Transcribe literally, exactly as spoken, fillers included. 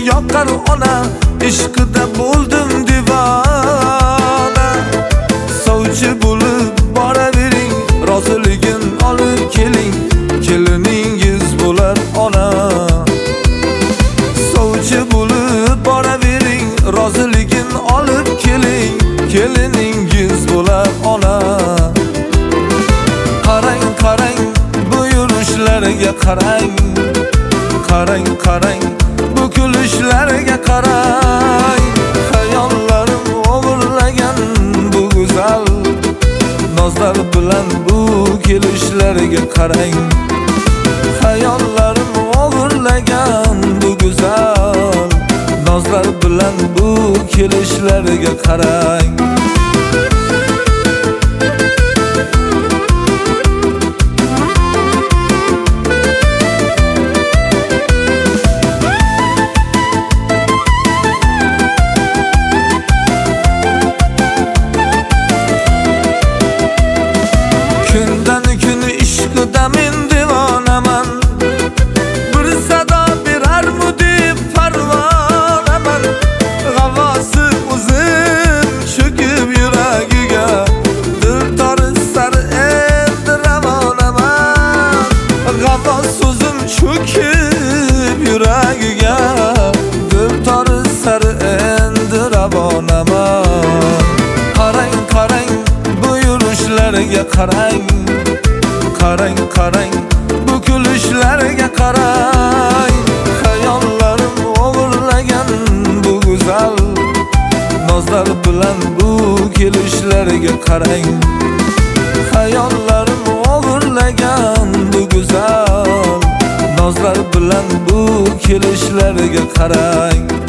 yoqar ona, ishqida bo'ldim divona. Sovchi bo'lib boravering, roziligin olib keling, keliningiz bo'lar ona. Sovchi bo'lib boravering, roziligin olib keling, keliningiz bo'lar ona. Qarang, qarang, bu yurishlarga qarang, qarang, qarang, bu kulishlarga qarang. Hayollarim o'g'irlagan bu go'zal nozlar bilan bu kelishlarga qarang. Hayollarim o'g'irlagan bu go'zal nozlar bilan bu kelishlarga qarang. Kundan kun ishqida men devonaman, bir sado berarmu deb parvonaman. G'avosi o'zim cho'kib yuragiga, dil torisar endi ravonaman. G'avos o'zim cho'kib yuragiga, dil torisar endi ravonaman. Qarang, qarang, bu yurishlarga qarang, qarang, qarang, bu kulishlarga qarang. Hayollarim o'g'irlagan bu go'zal nozlar bilan bu kelishlarga qarang. Hayollarim o'g'irlagan bu go'zal nozlar bilan bu kelishlarga qarang.